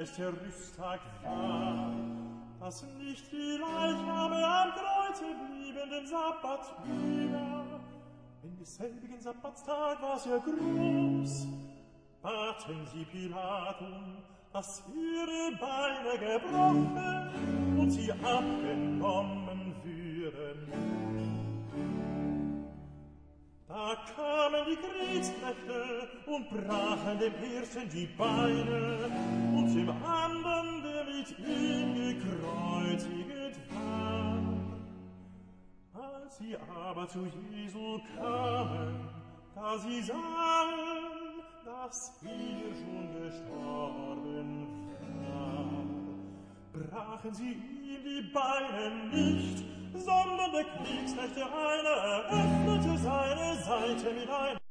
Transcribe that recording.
ist der Rüsttag wahr, dass nicht die Leichame am Kreuze blieben den Sabbat über. In desselbigen Sabbatstag war sehr groß, baten sie Pilatum, dass ihre Beine gebrochen und sie abgenommen würden. Da kamen die Kriegsknechte und brachen dem ersten die Beine und dem anderen, der mit ihm gekreuzigt war. Als sie aber zu Jesu kamen, da sie sahen, dass er schon gestorben war, brachen sie ihm die Beine nicht, sondern der Kriegsknechte einer öffnete seine Seite mit einem